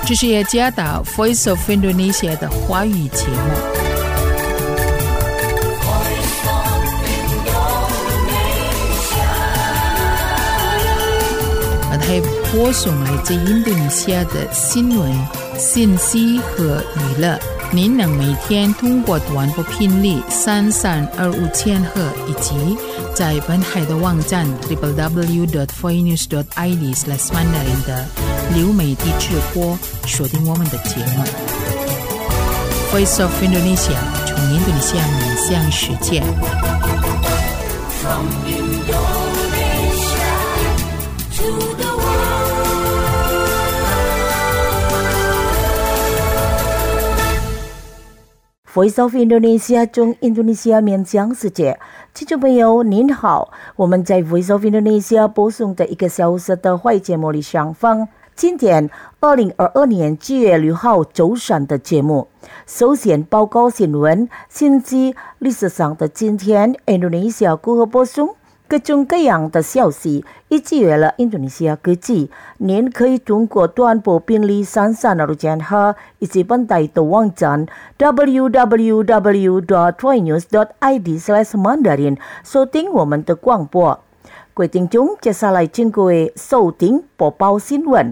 这是耶加达 Voice of Indonesia 的华语节目。还播送来自印度尼西亚的新闻、信息和娱乐。您能每天通过短波频率3325千赫以及在本海的网站 www.voinews.id/mandarin 的流媒体直播收听我们的节目。Voice of Indonesia 从印度尼西亚面向世界。From Indonesia to the Voice of Indonesia 中印度尼西亚面向世界，听众朋友您好，我们在 Voice of Indonesia 播送的1个小时的华语节目里相逢。今天2022年7月6号周三的节目，首先报告新闻、信息、历史上的今天，印度尼西亚如何播送各种各样的消息，以及为了印度尼西亚各地，您可以通过短波频率3325千赫以及本台的网站 www.voinews.id/mandarin 收听我们的广播。各位听众，接下来请各位收听播报新闻。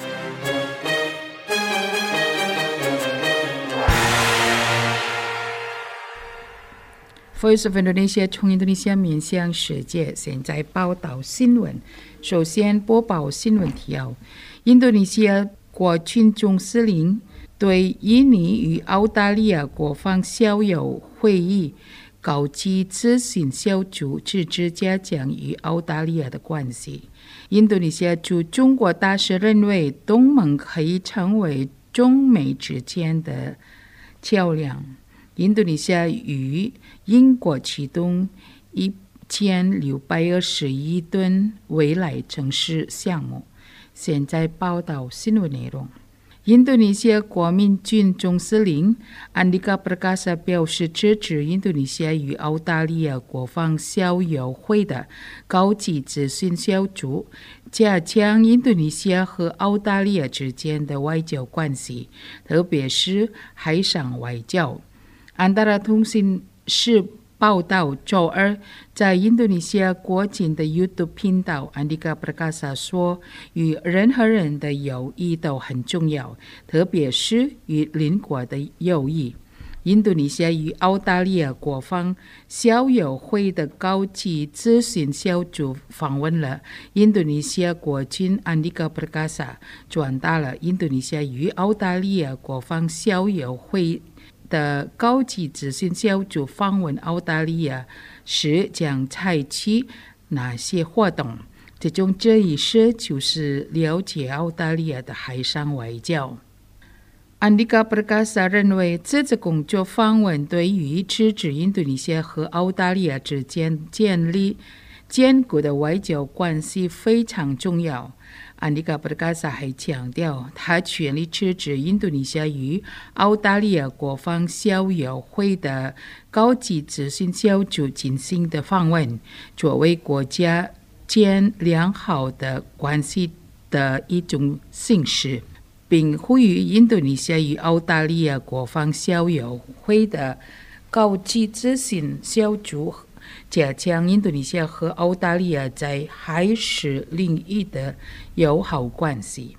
Voice of Indonesia 从印度尼西亚面向世界，现在报道新闻。首先播报新闻提要：印度尼西亚国军总司令对印尼与澳大利亚国防校友会议高级咨询小组支持加强与澳大利亚的关系。印度尼西亚驻中国大使认为，东盟可以成为中美之间的桥梁。印度尼西亚与英国启动1620亿吨未来城市项目。现在报道新闻内容。印度尼西亚国民军总司令安迪卡·普拉卡萨表示支持印度尼西亚与澳大利亚国防校友会的高级咨询小组，加强印度尼西亚和澳大利亚之间的外交关系，特别是海上外交。安达拉通讯社报道，周二在印度尼西亚国境的 YouTube 频道，安迪卡·普拉卡萨说，与任何人的友谊都很重要，特别是与邻国的友谊。印度尼西亚与澳大利亚国防校友会的高级咨询小组访问了印度尼西亚国军。安迪卡·普拉卡萨转达了印度尼西亚与澳大利亚国防校友会的高级咨询小组访问澳大利亚时将采取哪些活动，其中这一事就是了解澳大利亚的海上外交。安迪卡·普拉卡萨认为，这次工作访问对于支持印度尼西亚和澳大利亚之间建立坚固的外交关系非常重要。安迪卡·普拉卡萨还强调，他全力支持印度尼西亚与澳大利亚国防校友会的高级咨询小组进行的访问，作为国家间良好的关系的一种形式，并呼吁印度尼西亚与澳大利亚国防校友会的高级咨询小组加强印度尼西亚和澳大利亚在海事领域的友好关系。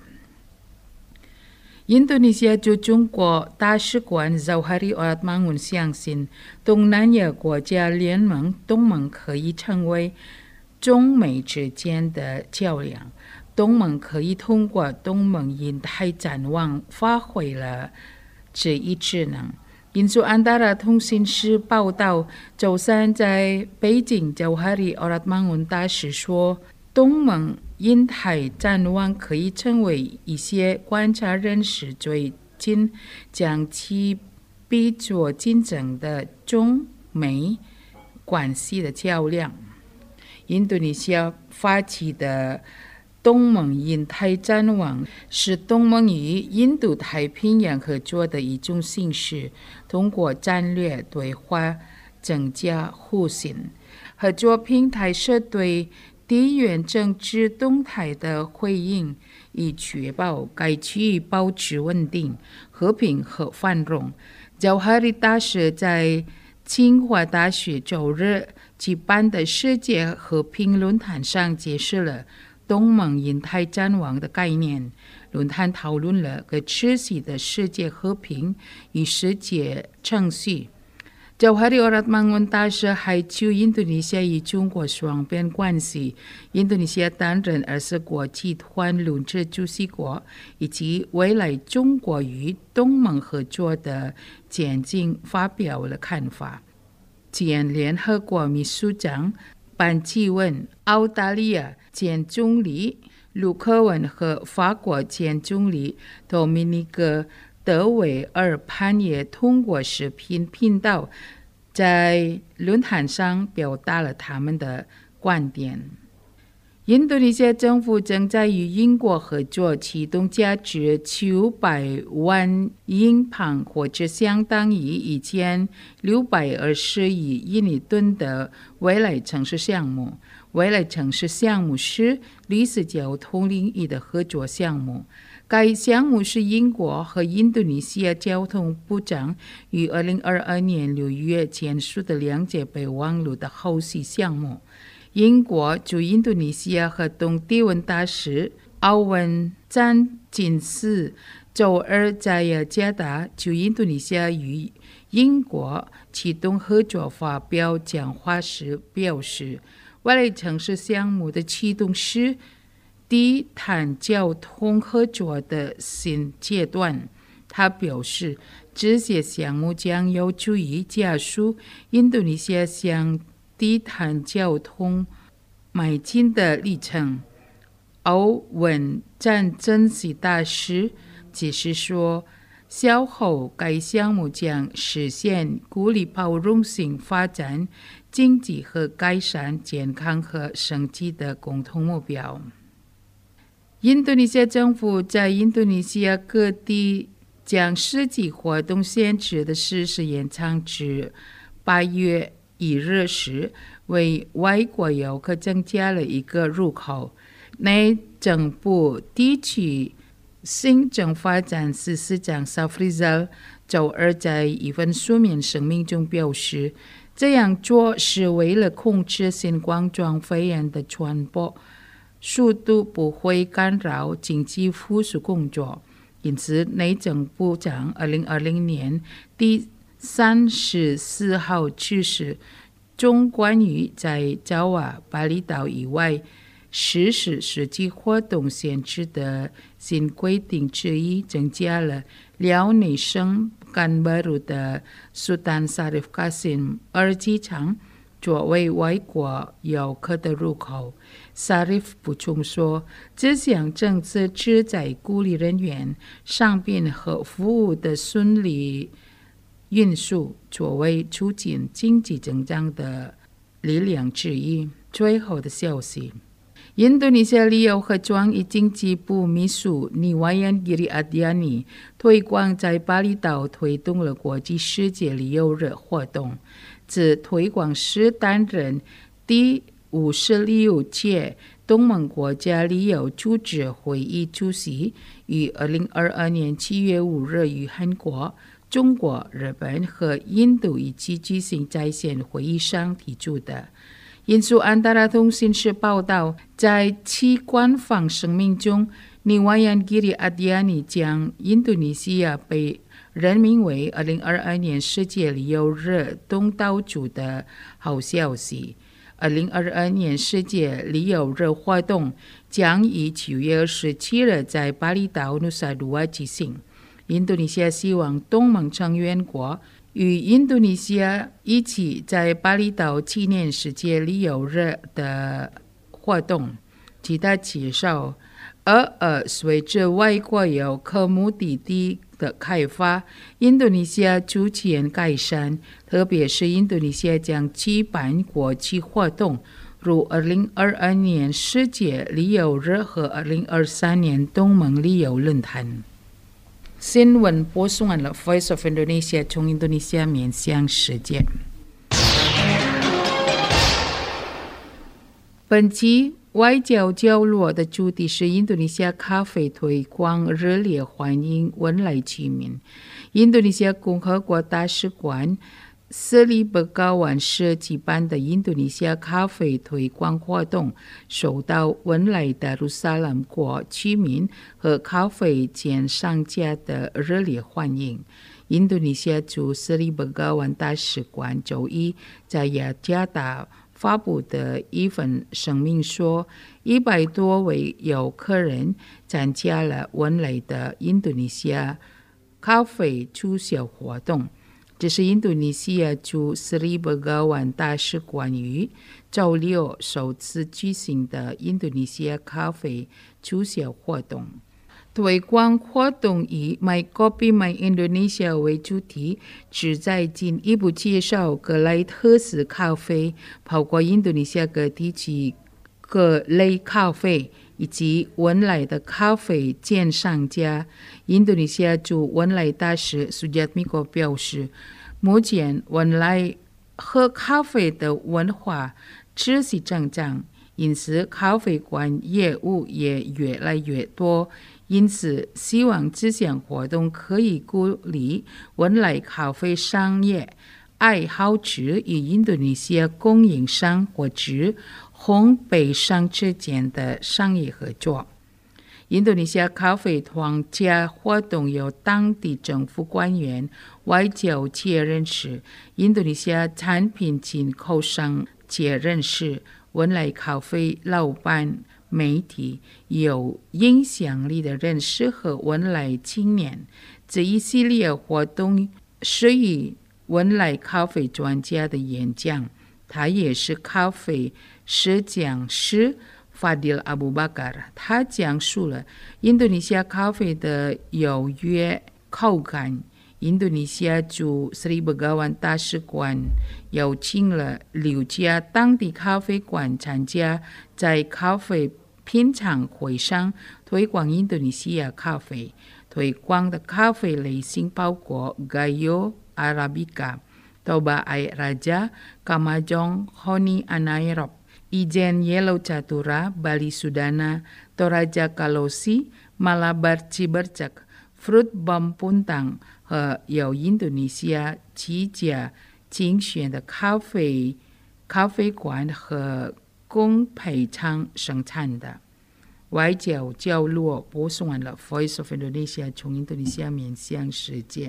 印度尼西亚驻中国大使馆 Zauhari Oratmangun 相信，东南亚国家联盟东盟可以成为中美之间的桥梁。东盟可以通过东盟印太展望发挥了这一职能。印度安达拉通讯社报道，周三在北京Zauhari Oratmangun大使说，东盟印太展望可以成为一些观察人士最近将其比作竞争的中美关系的桥梁。印度尼西亚发起的东盟印太展望是东盟与印度太平洋合作的一种形式，通过战略对话增加互信。合作平台是对地缘政治动态的回应，以确保该区域保持稳定、和平和繁荣。乔哈里大使在清华大学周日举办的世界和平论坛上解释了东盟印太展望的概念。论坛讨论了可持续的世界和平与世界程序。Jauhari Orat Mangun 大使还就印度尼西亚与中国双边关系、印度尼西亚担任20国集团轮值主席国，以及未来中国与东盟合作的前景发表了看法。前联合国秘书长班基文、澳大利亚前总理卢克文和法国前总理多米尼克德维尔潘也通过视频频道在论坛上表达了他们的观点。印度尼西亚政府正在与英国合作启动价值900万英镑或者相当于1620亿印尼盾的未来城市项目。未来城市项目是绿色交通领域的合作项目。该项目是英国和印度尼西亚交通部长于2022年6月签署的两届备忘录的后续项目。英国驻印度尼西亚和东帝汶大使奥文詹金斯周二在雅加达就印度尼西亚与英国启动合作发表讲话时表示，未来城市项目的启动是低碳交通合作的新阶段。他表示，这些项目将有助于加速印度尼西亚向低碳交通迈进的历程。欧文詹珍惜大使解释说，稍后该项目将实现鼓励包容性发展、经济和改善健康和生计的共同目标。印度尼西亚政府在印度尼西亚各地将实际活动限制的实施延长至8月1日时，为外国游客增加了一个入口。内政部地区行政发展司司长萨弗里扎周二在一份书面声明中表示，这样做是为了控制新冠状肺炎的传播速度，不会干扰经济复苏工作。因此，内政部长2020年第34号指示中关于在爪哇、巴厘岛以外实施实际活动限制的新规定之一，增加了辽宁省甘巴鲁的苏丹萨利夫卡辛尔机场作为外国游客的入口。萨利夫补充说，这项政策旨在鼓励人员、商品和服务的顺利运输，作为促进经济增长的力量之一。最后的消息，印度尼西亚旅游和创意经济部秘书尼瓦yan Giri Adiani推广在巴厘岛推动了国际世界旅游日活动。自推广师担任第56届东盟国家旅游组织会议主席，于2022年7月5日于韩国、中国、日本和印度一起举行在线会议上提出的。印度安达拉通讯社报道，在其官方声明中，尼瓦yan Giri Adiani将印度尼西亚被任命为2022年世界旅游日东道主的好消息。2022年世界旅游日活动将于9月27日在巴厘岛努萨杜瓦举行。印度尼西亚希望东盟成员国与印度尼西亚一起在巴厘岛纪念世界旅游日的活动。其他介绍，随着外国游客目的地的开发，印度尼西亚逐渐改善，特别是印度尼西亚将举办国际活动，如2022年世界旅游日和2023年东盟旅游论坛。新闻播送完了 Voice of Indonesia 从印度尼西亚面向世界。本本期外交角落的主题是印度尼西亚咖啡推广，热烈欢迎文莱居民。印度尼西亚共和国大使馆斯里伯高湾社举办的印度尼西亚咖啡推广活动，受到文莱达鲁萨拉姆国居民和咖啡鉴赏家的热烈欢迎。印度尼西亚驻斯里伯高湾大使馆周一在雅加达发布的一份声明说，100多位有客人参加了文莱的印度尼西亚咖啡促销活动。这是印度尼西亚驻斯里伯高湾大使馆于周六首次举行的印度尼西亚咖啡促销活动。推广活动以 My Kopi My Indonesia 为主题，旨在进一步介绍各类特色咖啡，包括印度尼西亚各地区各类咖啡以及文莱的咖啡鉴赏家。印度尼西亚驻文莱大使苏加米国表示，目前文莱喝咖啡的文化持续增长，因此咖啡馆业务也越来越多。因此，希望这项活动可以鼓励文莱咖啡商业爱好者与印度尼西亚供应商或者烘焙商之间的商业合作。印度尼西亚咖啡团家活动由当地政府官员、外交界人士、印度尼西亚产品进口商界人士、文莱咖啡老板、媒体、有影响力的人士和文莱青年。这一系列活动是以文莱咖啡专家的演讲，他也是咖啡师讲师Fadil Abu Bakar， 他讲述了印度尼西亚咖啡的优越口感。印度尼西亚驻斯里伯高湾大使馆邀请了6家当地咖啡馆参加，在咖啡品尝会上推广印度尼西亚咖啡。推广的咖啡类型包括 Gayo、Arabica、Toba Air Raja、Kamajong、Honey Anaerop、Ijen Yellow Catura、Bali Sudana、Toraja Kalosi、Malabar Cibercak、Fruit Bomb Puntang 和由印度尼西亚几家精选的咖啡馆和工焙厂生产的。外交角落播送完了 Voice of Indonesia 从印度尼西亚面向世界。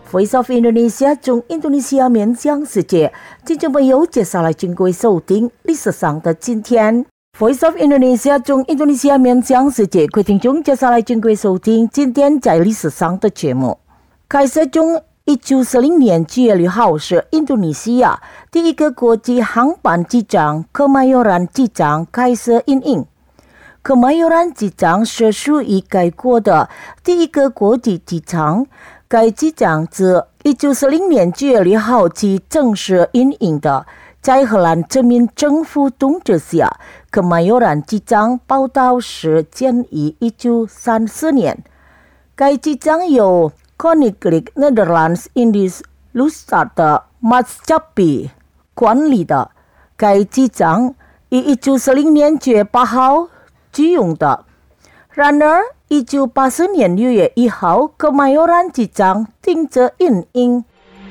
Voice of Indonesia 中印度尼西亚面向世界，听众朋友，接下来请各位收听历史上的今天。Voice of Indonesia 中印度尼西亚面向世界，各位听众，接下来请各位收听今天在历史上的节目。开始中1940年9月6号是印度尼西亚第一个国际航班机场Kemayoran机场开始营运。Kemayoran机场是属于该国的第一个国际机场。该机场自1940年9月6号起正式营运的，在荷兰殖民政府统治下，Kemayoran机场报道是建于1934年。该机场由 Koninklijk Nederlands Indisch Luchtvaart 的 Maatschappij 管理的。该机场于1940年9月8号启用的。然而1980年6月1号，Kemayoran机场停止营运。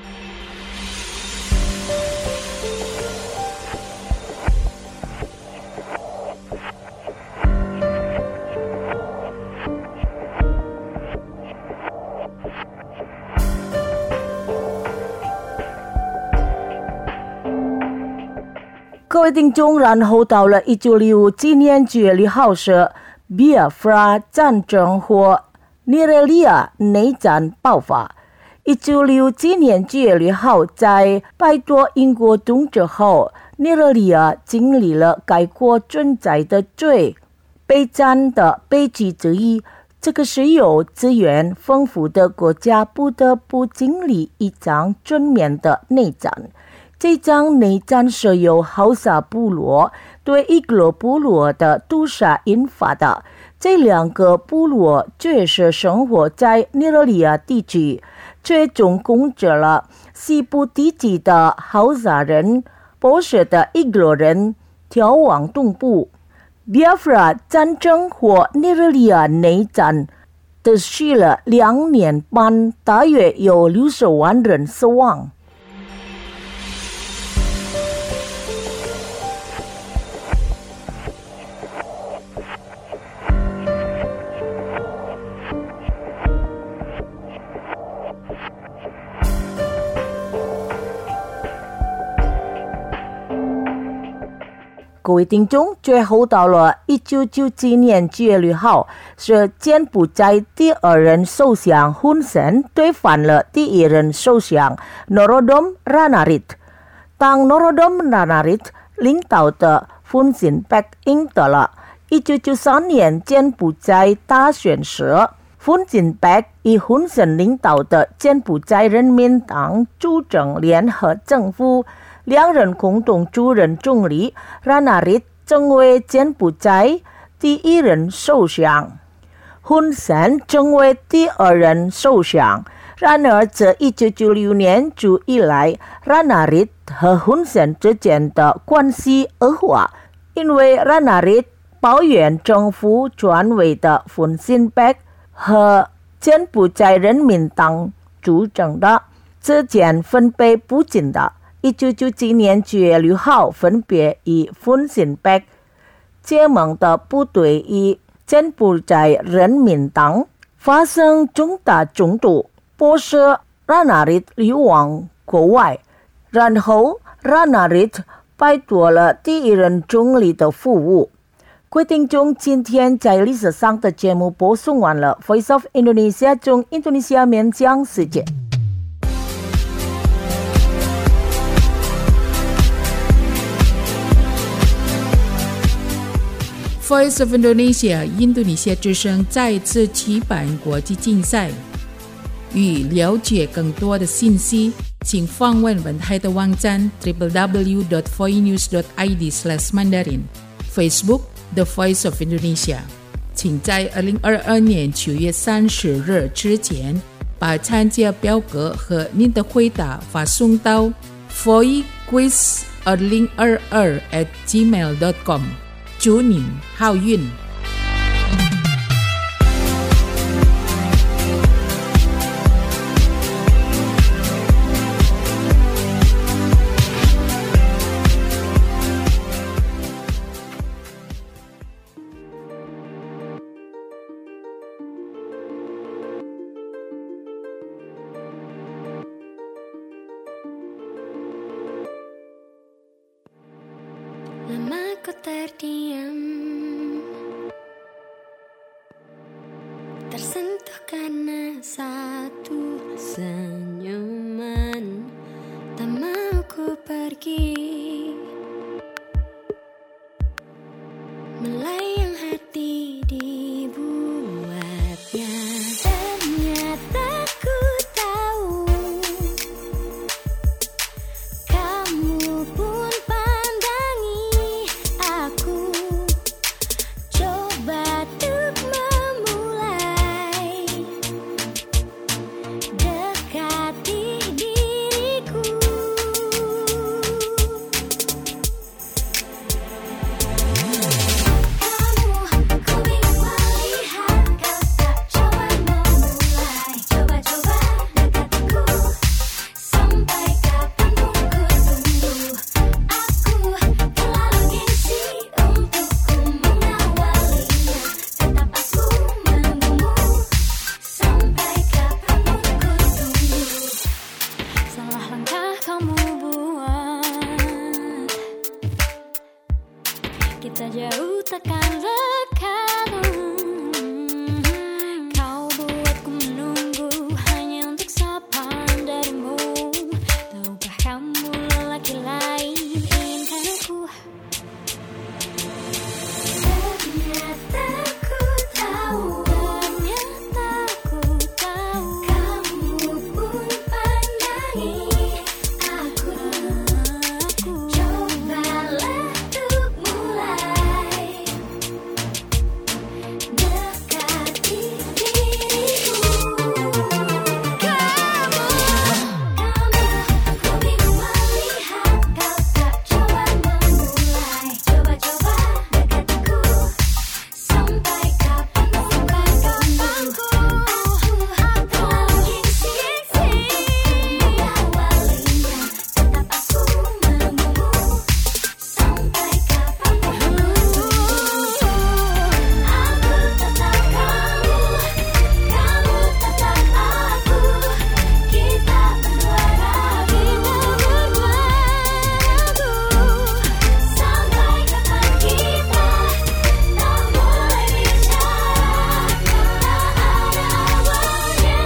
各位听众，然后到了1967年9月6号是Biafra 战争或尼日利亚内战爆发。1967年9月6号，在摆脱英国统治后，尼日利亚经历了该国存在的最悲惨的悲剧之一。这个是由资源丰富的国家不得不经历一场全面的内战。这场内战是由豪萨部落对伊格罗部落的屠杀引发的。这两个部落确实生活在尼日利亚地区，最终控制了西部地区的豪萨人，剥削的伊格罗人逃往东部。Biafra 战争或尼日利亚内战持续了2年半，大约有60万人死亡。各位听众，最后到了1997年9月6号，是柬埔寨第二任首相hun sen推翻了第一任首相 Norodom Ranariddh。当 Norodom Ranariddh 领导的 Hun Sen 赢得了1993年柬埔寨大选时，Hun Sen 以 hun sen 领导的柬埔寨人民党组成联合政府。两人共同出任总理，Ranariddh成为柬埔寨第一任首相， Hun Sen 成为第二任首相。然而自1996年初以来， Ranariddh 和 Hun Sen 之间的关系恶化，因为 Ranariddh 抱怨政府专为的 Hun Sen 和柬埔寨人民党组成的之间分配不均的。1997年9月6号，分别以 Hun Sen 结盟的部队与柬埔寨人民党发生重大冲突，迫使 Ranariddh 流亡国外。然后 Ranariddh 摆脱了第一任总理的服务。各位听众，今天在历史上的节目播送完了。Voice of Indonesia 中印度尼西亚面向世界。 Voice of Indonesia 印度尼西亚之声再次举办国际竞赛。欲了解更多的信息，请访问本台的网站 www.voinews.id/mandarin Facebook The Voice of Indonesia。请在2022年9月30日之前把参加表格和您的回答发送到 voicequiz2022@gmail.com。祝您好运！ aku terdiam, tersentuh karena satu senyuman. Tak mau ku pergi, melayang hati dibuatnya. Ternyata ku tahu kamu pun pandangi aku. Coba untuk memulai dekati diriku. Kita jauh takkan lekat. Kau buatku menunggu hanya untuk sapaan darimu. Tahukah kamu lelaki lain inginkan aku? Ternyata ku tahu, kamu pun pandangi aku. Cobalah untuk mulai dekati diriku. Ku bingung melihat kau tak coba memulai. Coba-coba dekatiku. Sampai kapanku aku terlalu gengsi mengawalinya. Tetap aku menunggumu. Sampai kapanku aku tetap kamu tetap aku. Kita berdua ragu. Sampai kapan kita tak mulai bicara? Tak ada awalnya.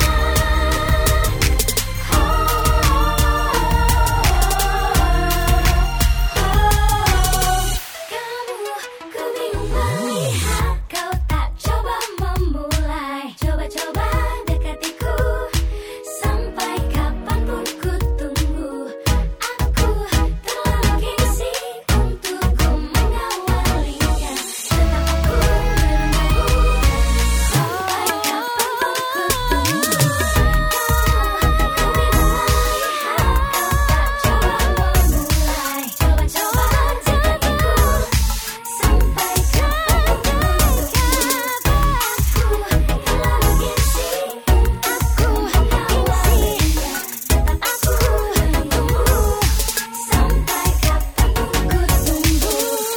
Ku bingung melihat kau tak coba memulai. Coba-coba dekatiku. Sampai kapanpun ku tunggu. Aku terlalu gengsi untuk ku mengawalinya. Tetap aku menunggu. Sampai kapanpun ku tunggu. Ku bingung melihat kau tak coba memulai. Coba-coba dekatiku. Sampai kapanpun ku tunggu. Aku terlalu gengsi. Aku mengawalinya. Tetap aku menunggu. Sampai kapanpun ku tunggu.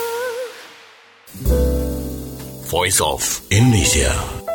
Voice of Indonesia.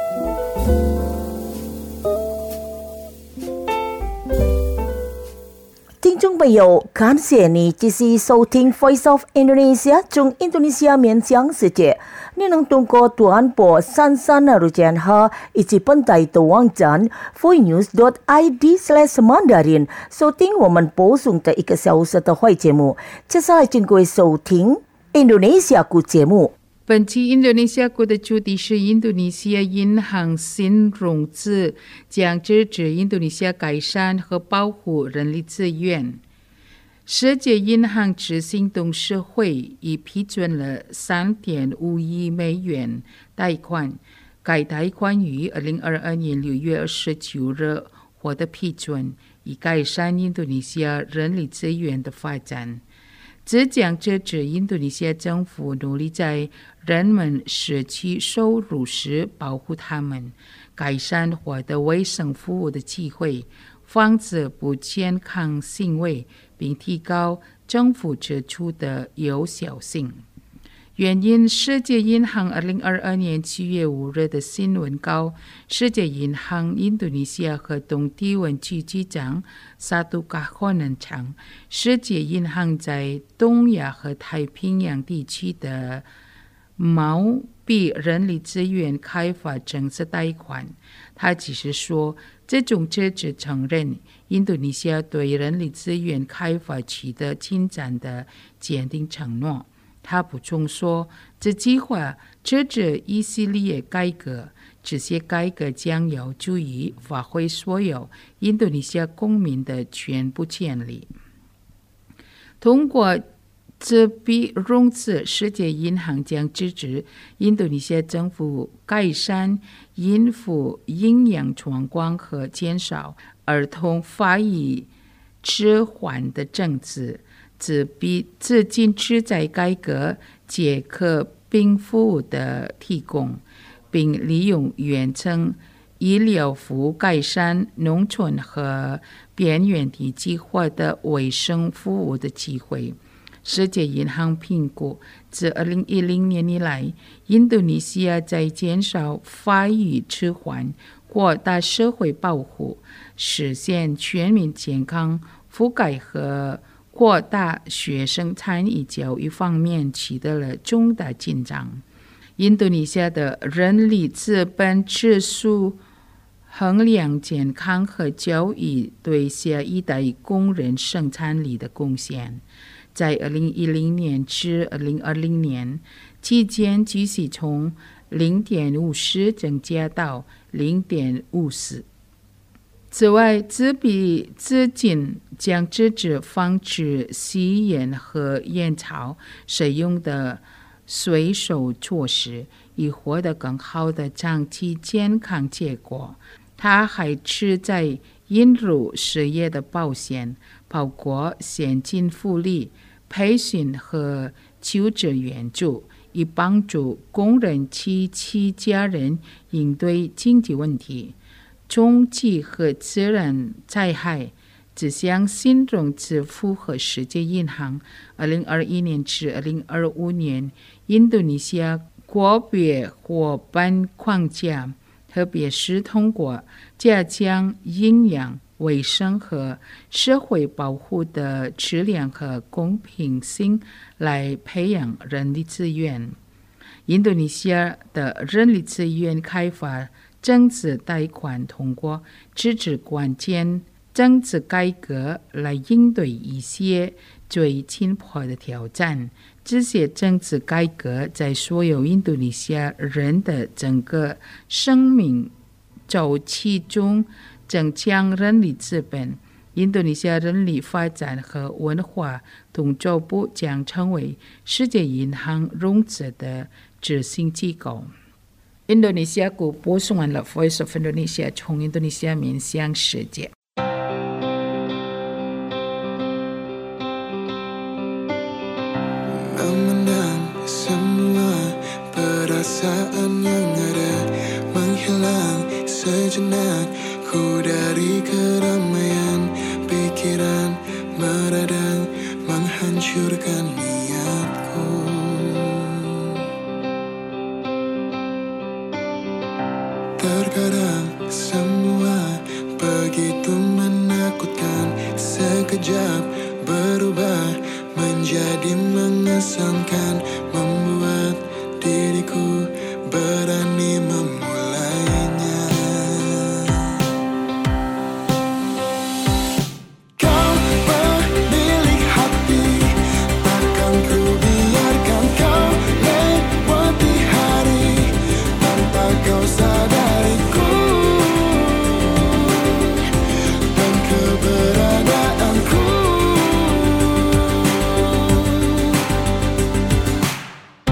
听众朋友，感谢你继续收听 Voice of Indonesia 中印度尼西亚面讲世界。你能通过短波33的路线和以及本台的网站 voinews.id/Mandarin 收听我们播送的1个小时的会节目。接下来请各位收听印度尼西亚国节目。 本期印度尼西亚国的主题是印度尼西亚银行新融资将支持印度尼西亚改善和保护人力资源。世界银行执行董事会已批准了 3.5 亿美元贷款，该贷款于2022年6月29日获得批准，以改善印度尼西亚人力资源的发展。这将支持印度尼西亚政府努力在人们失去收入时保护他们，改善获得卫生服务的机会，防止不健康行为，并提高政府支出的有效性。 原因世界银行2022年7月5日的新闻稿，世界银行印度尼西亚和东帝汶区局长satu kahonan称，世界银行在东亚和太平洋地区的毛币人力资源开发政策贷款。他只是说，这种支持承认印度尼西亚对人力资源开发取得进展的坚定承诺。他补充说，这计划支持一系列改革，这些改革将有助于发挥所有印度尼西亚公民的全部潜力。通过这笔融资，世界银行将支持印度尼西亚政府改善孕妇营养状况和减少儿童发育迟缓的政策。这笔资金旨在改革捷克病服务的提供，并利用远程医疗服务改善农村和边缘地区获得卫生服务的机会。世界银行评估，自2010年以来，印度尼西亚在减少发育迟缓、扩大社会保护、实现全民健康覆盖和扩大学生参与教育方面取得了重大进展。印度尼西亚的人力资本指数衡量健康和教育对下一代工人生产力的贡献，在2010年至2020年期间，继续从 0.50 增加到 0.54。此外，这笔资金将支持防止吸烟和烟草使用的随手措施，以获得更好的长期健康结果。它还旨在引入失业的保险，包括现金福利、培训和求职援助，以帮助工人及其家人应对经济问题。中期和自然灾害这项新融资符合世界银行2021年至2025年印度尼西亚国别伙伴框架，特别是通过加强营养、卫生和社会保护的质量和公平性来培养人力资源。印度尼西亚的人力资源开发政治贷款通过支持关键政治改革来应对一些最紧迫的挑战。这些政治改革在所有印度尼西亚人的整个生命周期中增强人力资本。印度尼西亚人力发展和文化统筹部将成为世界银行融资的执行机构。印度尼西亚国播送完了 Voice of Indonesia 从印度尼西亚面向世界。 Memandang semua perasaan yang ada, menghilang sejenak ku dari keramaian pikiran meradang menghancurkan niatku. Terkadang semua begitu menakutkan, sekejap berubah menjadi mengesankan, membuat diriku berani memulainya. Kau pemilik hati, takkan ku biarkan kau lewati hari tanpa kau sadariku dan keberadaanku.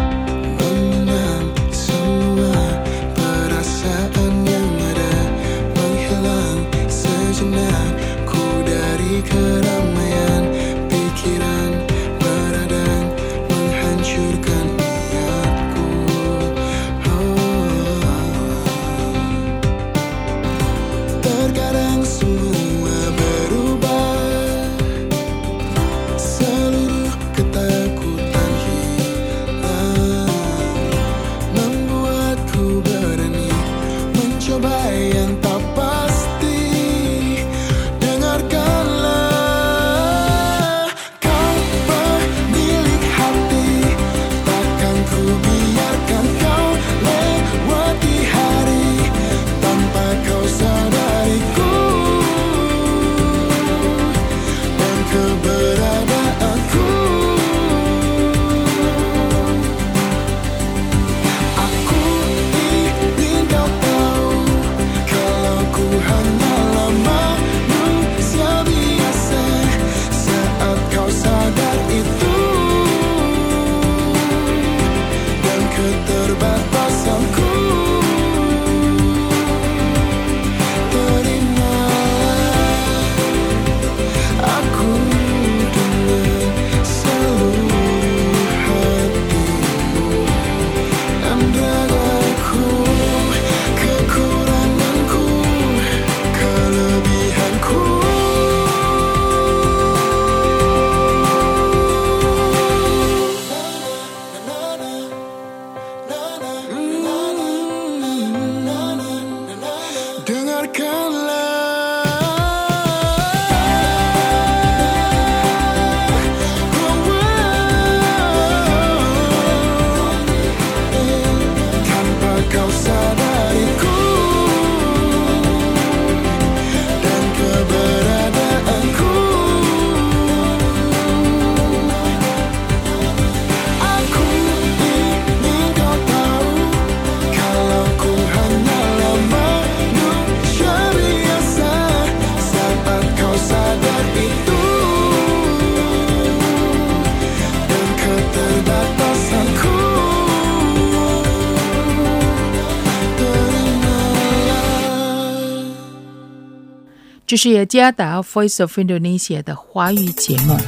这是耶加达 Voice of Indonesia 的华语节目。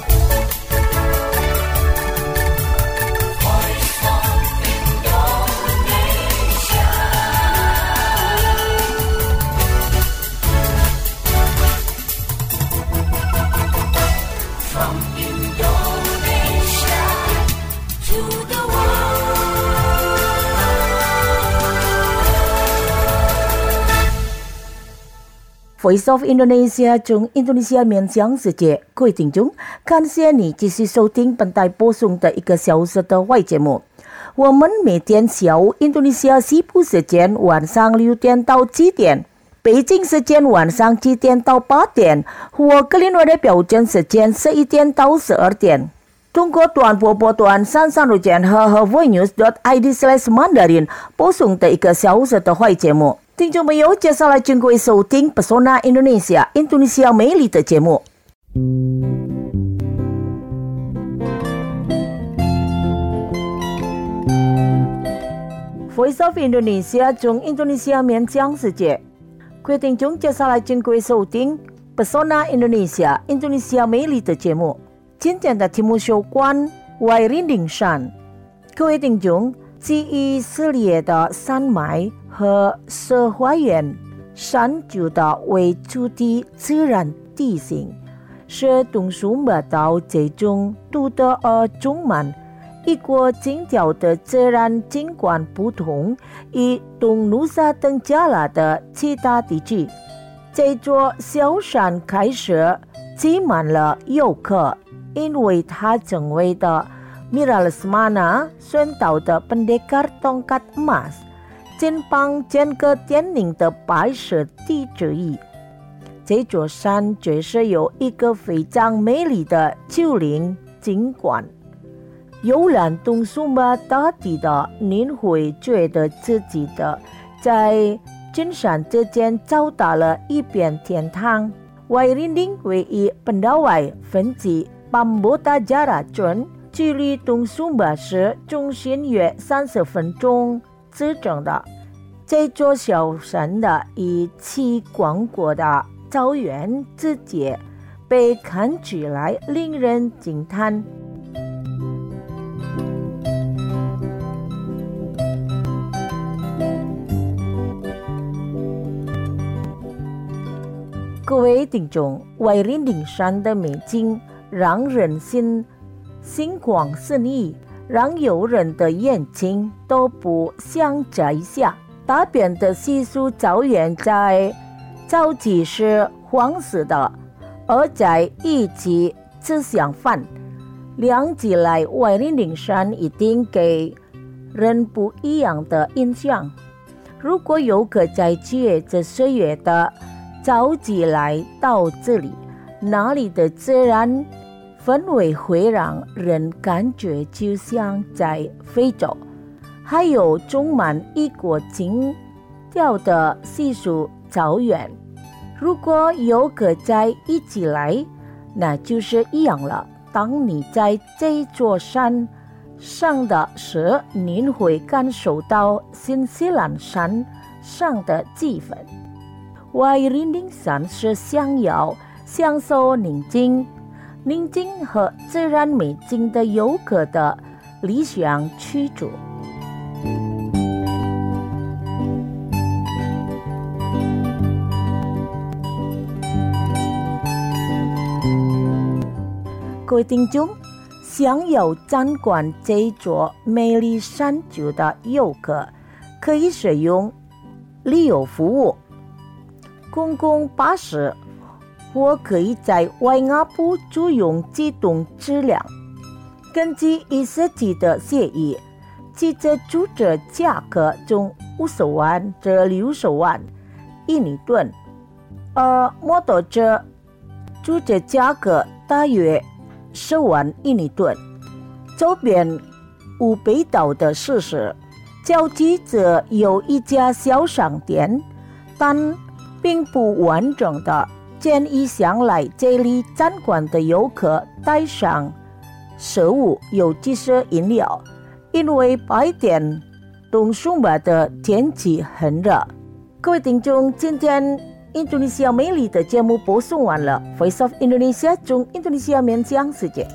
Voice of Indonesia 中印度尼西亚面向世界，各位听众，感谢你继续收听本台播送的1个小时的外节目。我们每天下午印度尼西亚西部时间晚上6点到7点，北京时间晚上7点到8点，或格林威治标准时间11点到12点。通过短波波段33路线和 voinews.id/Mandarin 播送的1个小时的外节目。听众朋友，接下来请各位收听 Pesona Indonesia 印度尼西亚美丽的节目。Voice of Indonesia 中印度尼西亚面向世界，各位听众，接下来请各位收听 Pesona Indonesia 印度尼西亚美丽的节目。今天的题目有关 Wairinding 山。各位听众，基于世界的山脉和社会园山丘的为主的自然地形，是东苏马岛这种独特而充满异国情调的自然景观不同于东努沙登加拉的其他地区。这座小山开始挤满了游客，因为它成为的Mira Lesmana 宣导的 Pendekar Tongkat Emas 金邦建个电影的拍摄地之一。这座山确实有一个非常美丽的丘陵景观。游览东苏马大地的您会觉得自己在金山之间找到了一片天堂。Wairinding 位于Pendawai分级 Pambota Jara 村，距离东苏马市中心约30分钟之程的。这座小山的一起广阔的草原之间被看起来令人惊叹。各位听众，Wairinding山的美景让人心旷神怡，让游人的眼睛都不想摘下。大片的稀疏草原在早期是黄色的，而在一起则相反。亮起来Wairinding山一定给人不一样的印象。如果游客在7月至10月的早起来到这里，那里的自然氛围会让人感觉就像在非洲，还有充满异国情调的稀疏草原。如果游客在一起来，那就是一样了。当你在这座山上的时，您会感受到新西兰山上的气氛。Wairinding山是想要享受宁静和自然美景的游客的理想去处。各位听众，想要参观这座美丽山丘的游客，可以使用旅游服务、公共巴士，或可以在外亚部租用机动车辆。根据20的协议，汽车租车价格从50万至60万1尼吨，而摩托车租车价格大约10万1尼吨。周边无北岛的设施，郊区则有一家小商店，但并不完整的。建议想来这里参观的游客带上食物、有机式饮料，因为白天东苏马的天气很热。各位听众，今天印度尼西亚美丽的节目播送完了。Voice of Indonesia 中印度尼西亚勉强世界。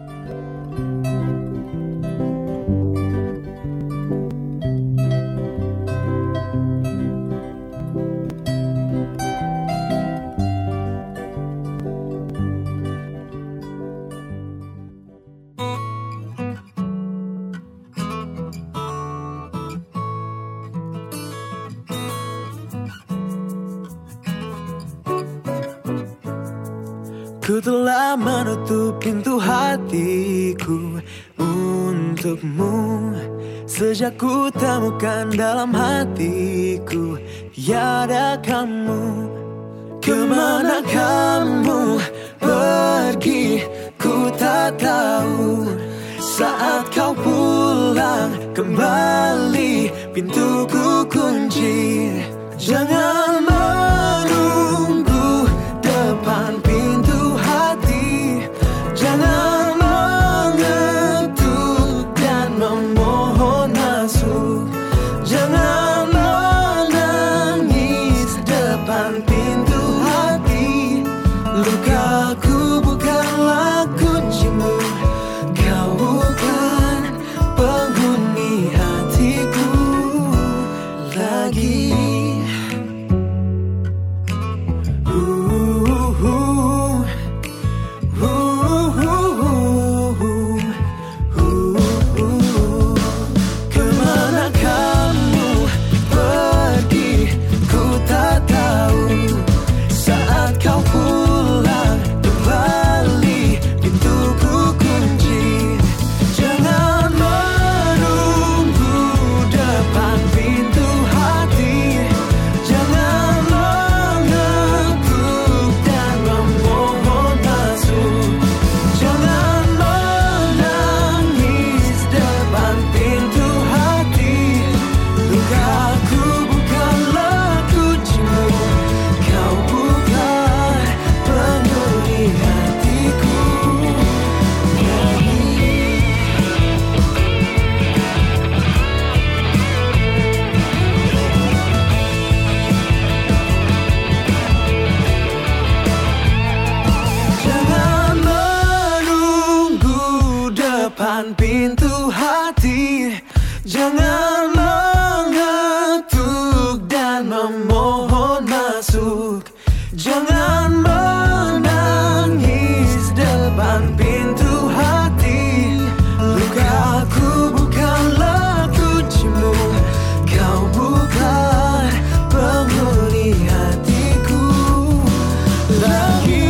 Ku telah menutup pintu hatiku untukmu. Sejak ku temukan dalam hatiku tiada kamu. Kemana kamu pergi ku tak tahu. Saat kau pulang kembali pintuku kunci. Jangan menunggu depan pintu hati. Jangan mengetuk dan memohon masuk. Jangan menangis depan pintu hati. Lukaku bukanlah kuncimu. Kau bukan penghuni hatiku lagi. Kemana kamu pergi ku tak tahu. Saat kau pulang kembali pintuku kunci. Jangan menunggu depan pintu hati. Jangan mengetuk dan memohon masuk. Jangan menangis depan pintu hati. Lukaku bukanlah kuncimu. Kau bukan penghuni hatiku lagi. Jangan menunggu depan pintu hati. Jangan mengetuk dan memohon masuk. Jangan menangis depan pintu hati. Lukaku bukanlah kuncimu. Kau bukan penghuni hatiku lagi.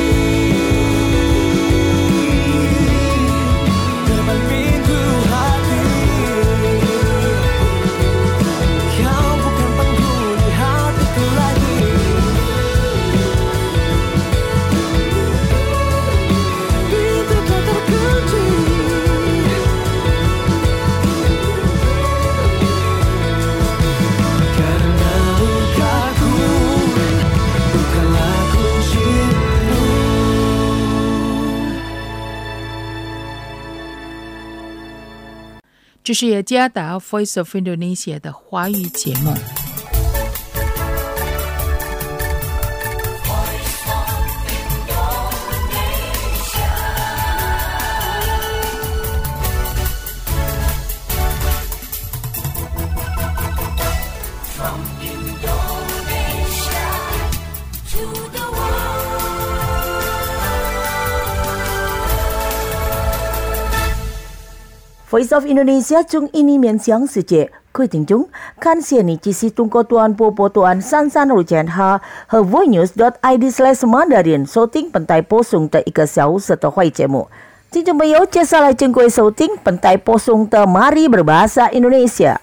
Depan pintu hati. Kau bukan penghuni hatiku lagi. Pintu tak terkunci. Karena lukaku bukanlah kuncimu. 这是雅加达 Voice of Indonesia 的华语节目。 Voice of Indonesia 中印尼面向世界，各位听众，感谢你继续通过tuan Popo tuan Sansan Rujendha 和 voinews.id/Mandarin 收听本台播送的1个小时的华语节目。听众朋友，接下来请各位收听本台播送的 Mari Berbahasa Indonesia。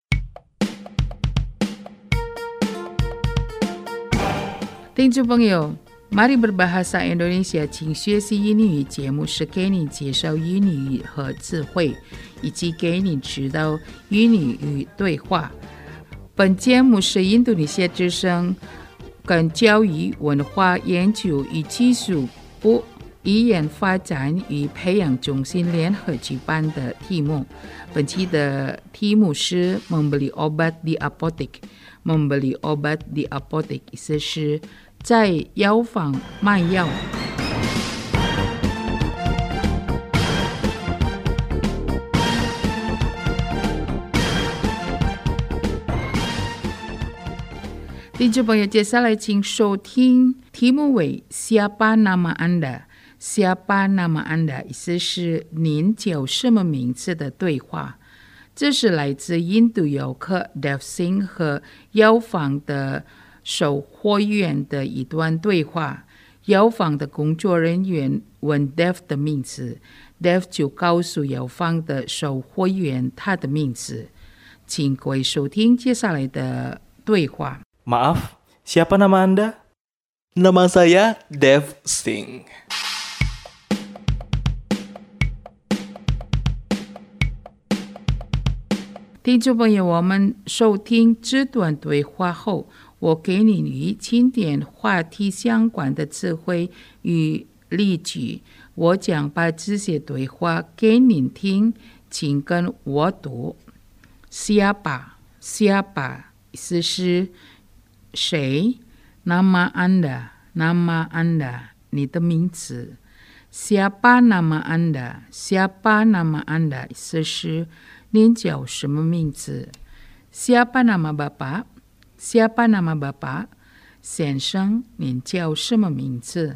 听众朋友，Mari Berbahasa Indonesia 请学习印尼语节目是给你介绍印尼语和词汇，以及给你指导印尼语对话。本节目是印度尼西亚之声跟教育、文化研究与技术部语言发展与培养中心联合举办的题目。本期的题目是 membeli obat di apotek。membeli obat di apotek 意思是在药房卖药。听众朋友，接下来请收听题目为 Siapa nama Anda? Siapa nama Anda? 意思是您叫什么名字的对话。这是来自印度游客 Dev Singh 和药房的售货员的一段对话。药房的工作人员问 Dev 的名字， Dev 就告诉药房的售货员他的名字。请各位收听接下来的对话。 Maaf, siapa nama Anda? Nama saya Dev Singh. 听众朋友，我们收听这段对话后，我给你与今天话题相关的词汇与例句，我将把这些对话给您听，请跟我读。Siapa 意思是谁？ Nama Anda Nama Anda 你的名字。 Siapa nama Anda Siapa nama Anda 意思是您叫什么名字。 Siapa nama Bapak Siapa nama Bapak 先生，您叫什么名字？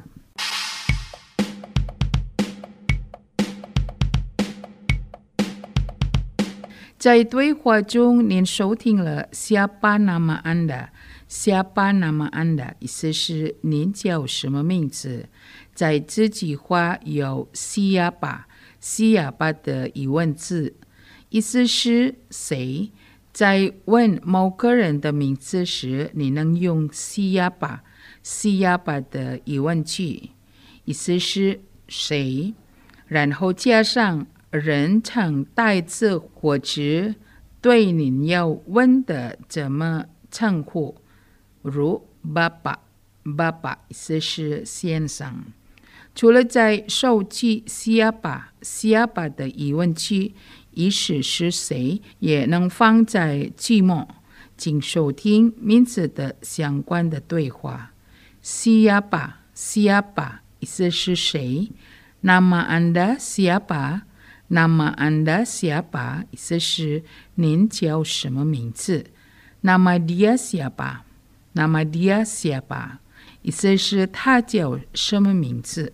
在对话中，您收听了 Siapa nama Anda Siapa nama Anda 意思是您叫什么名字。在这句话有 Siapa 的疑问字，意思是谁。在问某个人的名字时，你能用 Siapa 的疑问句，意思是谁，然后加上人称代字或者对您要问的怎么称呼，如 Bapak 意思是先生。除了在收集 Siapa 的疑问句，意思是谁，也能放在句末，请收听名字的相关的对话。Siapa 意思是谁。 Nama Anda Siapa Nama Anda Siapa 意思是您叫什么名字。 Nama dia Siapa Nama dia Siapa 意思是他叫什么名字。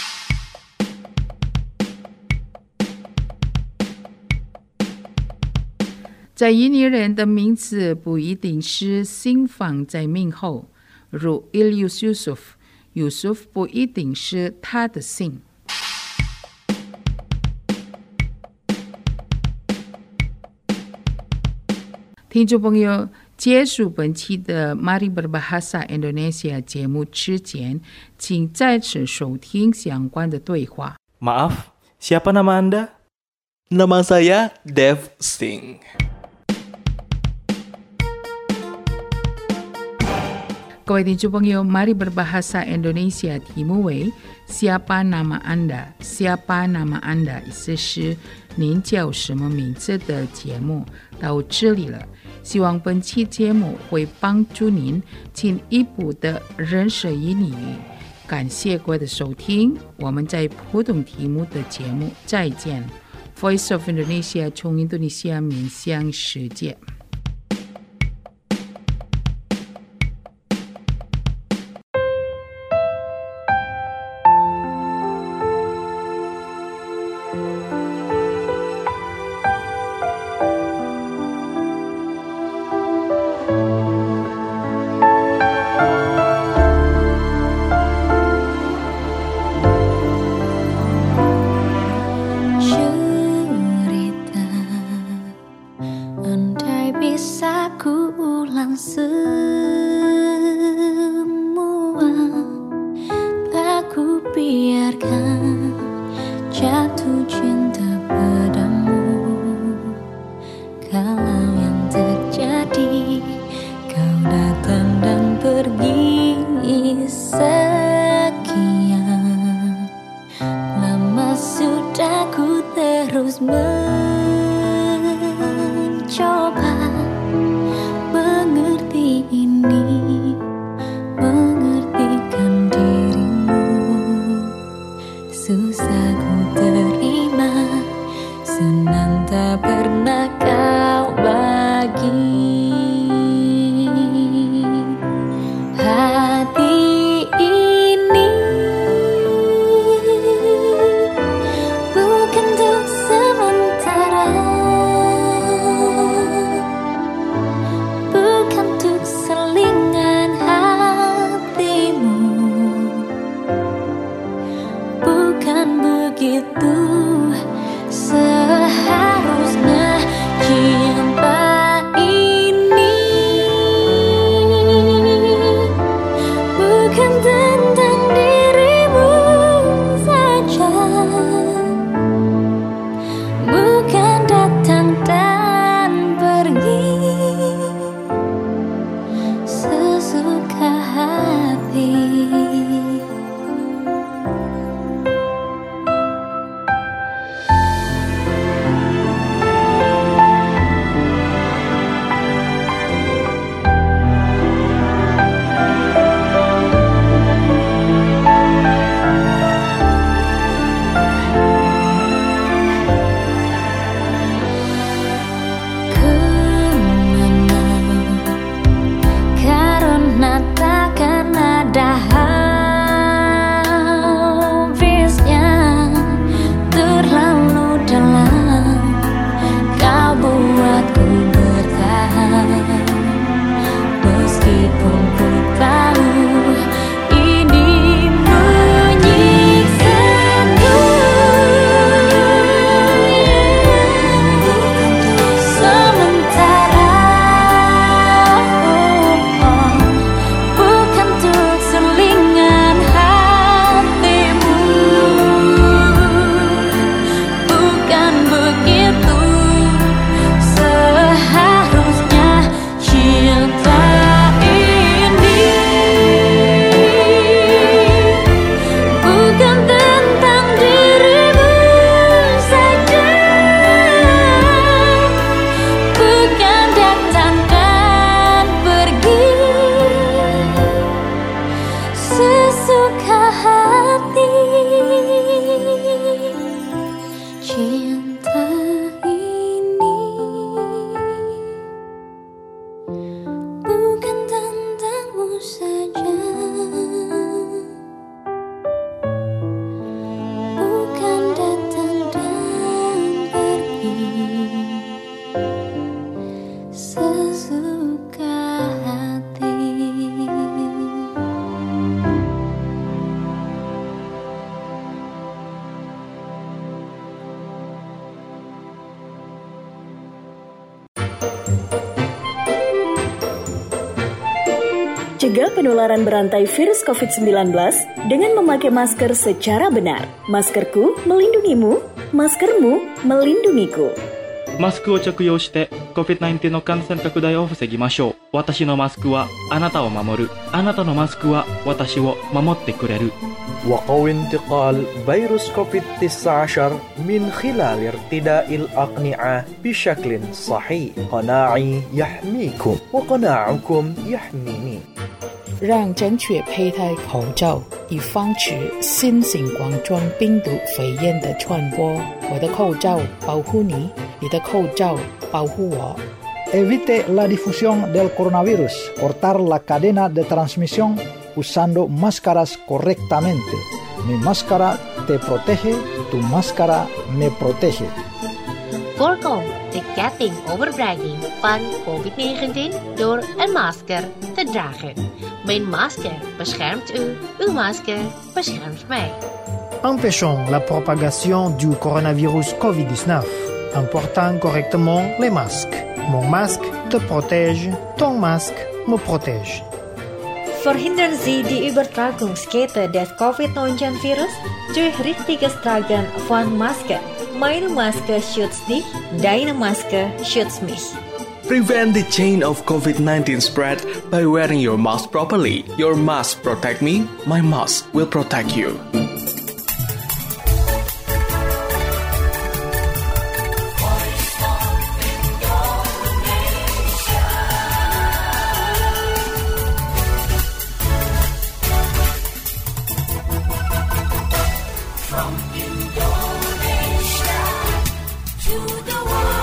在印尼人的名字不一定是姓放在名后，如 Ilyas Yusuf 不一定是他的姓。听众朋友，结束本期的 Mari Berbahasa Indonesia 节目之前，请再次收听相关的对话。 Maaf, siapa nama Anda? Nama saya Dev Singh. 各位听众朋友 Mari Berbahasa Indonesia 题目为 Siapa nama Anda Siapa nama Anda 意思是您叫什么名字的节目到这里了。希望本期节目会帮助您进一步的认识印尼语。感谢各位的收听，我们在普通题目的节目再见。 Voice of Indonesia 从印度尼西亚面向世界。 Cerita andai bisa ku ulang semua, tak ku biarkan jatuh cinta padamu. Kalau yang terjadi, kau datang dan pergi sekian lama sudah ku terus mencoba mengerti ini, mengerti susah ku terima, senang tak pernah kau bagi. Hati ini bukan untuk sementara, bukan untuk selingan hatimu, bukan begitu seharusnya cinta ini, bukan tentang dirimu saja, bukan datang dan pergi sesuka hati. Karena takkan ada habisnya, terlalu dalam kau buatku bertahan, meskipun ku tahu ini menyiksaku. Sementara bukan untuk selingan hatimu, bukan begitu seharusnya cinta ini, bukan tentang dirimu saja, bukan datang dan pergi sesuka hati. Cinta ini bukan tentangmu saja, bukan datang dan pergi sesuka hati. Cegah penularan berantai virus COVID-19 dengan memakai masker secara benar. Maskerku melindungimu, maskermu melindungiku. マスクを着用して COVID-19 の感染拡大を防ぎましょう。私のマスクはあなたを守る。あなたのマスクは私を守ってくれる。 وقو انتقال فيروس كوفيد-19 من خلال ارتداء الأقنعة بشكل صحيح. قناعي يحميكم وقناعكم يحميني. 让正确佩戴口罩，以防止新型冠状病毒肺炎的传播。我的口罩保护你，你的口罩保护我。 Evite la difusión del coronavirus. Cortar la cadena de transmisión usando máscaras correctamente. Mi máscara te protege, tu máscara me protege. Voorkom de ketting overbrenging van COVID-19 door een masker te dragen. Mijn masker beschermt u, uw masker beschermt mij. Empêchons la propagation du coronavirus COVID-19 en portant correctement les masques. Mon masque te protège, ton masque me protège. Verhindern Sie die Übertragungskette des Covid-19-Virus durch richtiges Tragen von Maske. Meine Maske schützt dich, deine Maske schützt mich. Prevent the chain of COVID-19 spread by wearing your mask properly. Your mask protect me, my mask will protect you. From Indonesia to the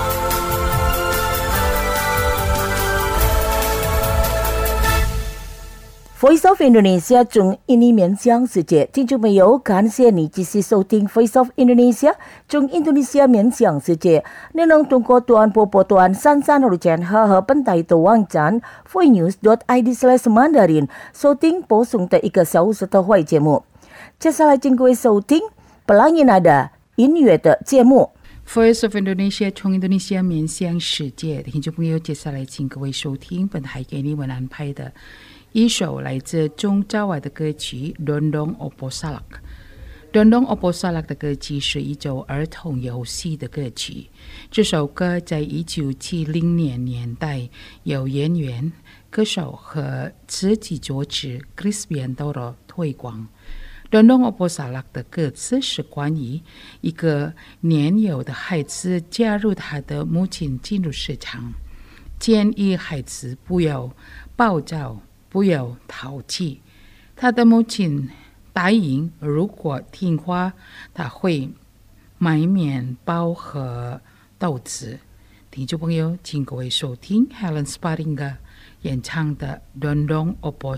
Voice of Indonesia 中印尼面讲世界，听众朋友，感谢你继续收听 Voice of Indonesia 中印度尼西亚面讲世界。内容通过短波波段33路线和本台的网站 voinews.id/Mandarin 收听播送的1个小时的会节目。接下来请各位收听 Pelangi Nada 音乐的节目。 Voice of Indonesia 从印度尼西亚面向世界，听众朋友，接下来请各位收听本台给你们安排的一首来自中爪哇的歌曲《Dondong Opo Salak》。Dondong Opo Salak 的歌曲是一首儿童游戏的歌曲。这首歌在1970年代由演员、歌手和词曲作词 Crispiantoro 推广。Dondong Opo Salak 的歌词是关于一个年幼的孩子加入他的母亲进入市场，建议孩子不要暴躁，不要淘气。他的母亲答应，如果听话，他会买面包和豆子。听众朋友，请各位收听 Helen Sparinga 演唱的 Dondong Opo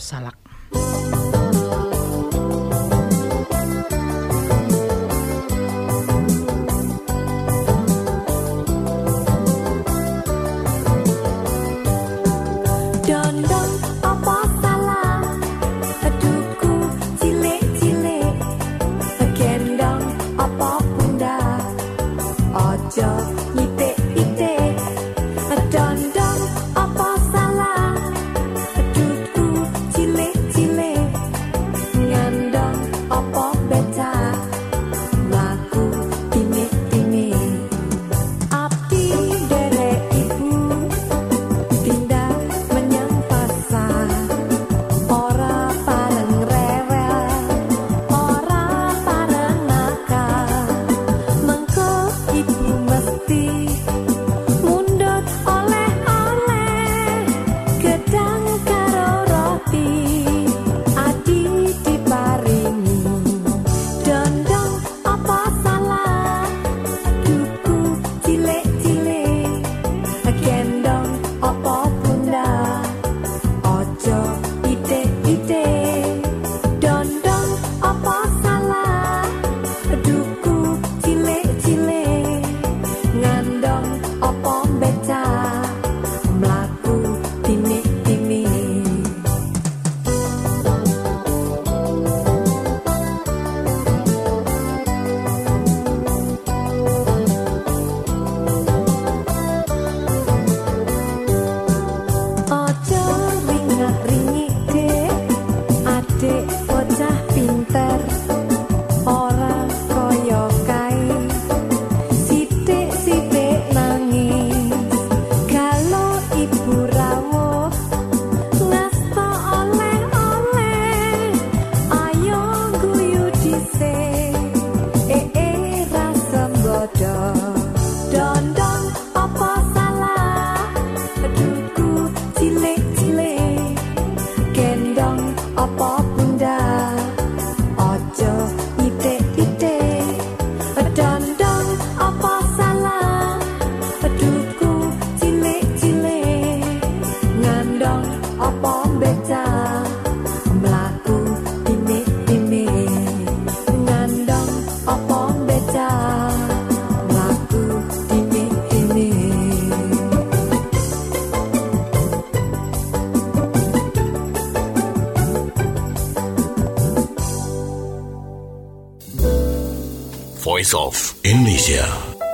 Salak。Voice of Indonesia。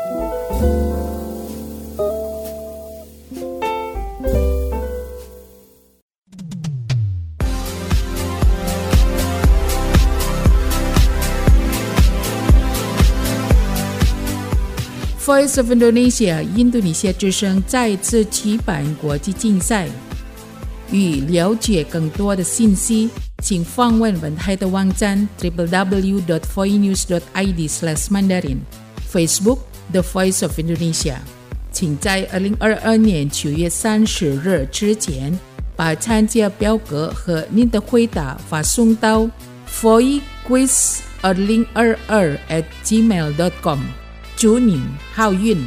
Voice of Indonesia 印度尼西亚之声再次举办国际竞赛。欲了解更多的信息，请访问本台的网站 www.voinews.id/Mandarin Facebook The Voice of Indonesia。请在2022年9月30日之前把参加表格和您的回答发送到 voicequiz 2022@gmail.com。祝您好运！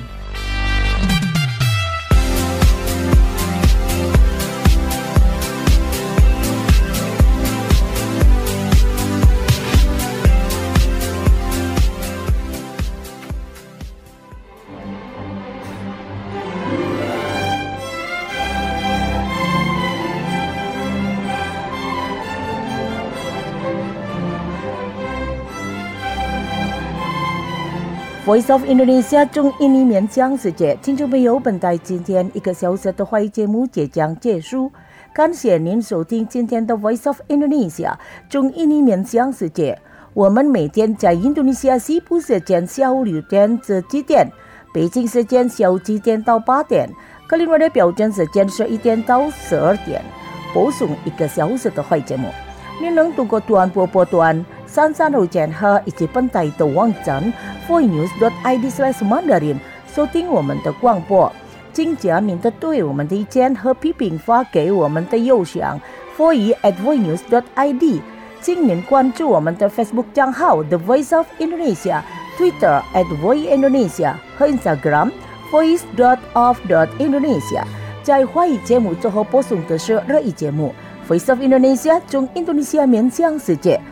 Voice of Indonesia 中印尼勉强世界，听众朋友，本台今天1个小时的华语节目即将结束，感谢您收听今天的 Voice of Indonesia 中印尼勉强世界。我们每天在印度尼西亚西部时间下午6点至7点，北京时间下午7点到8点，格林威治标准时间11点到12点，播送1个小时的华语节目。您能通过短波段33号键和以及本台的网站 voinews.id/mandarin 收听我们的广播。请将您的对我们的意见和批评发给我们的邮箱 voice@voinews.id。请您关注我们的 Facebook 账号 The Voice of Indonesia、Twitter @voiceindonesia 和 Instagram voice.of.indonesia。在华语节目最后播送的是热议节目 Voice of Indonesia 中印度尼西亚面向世界。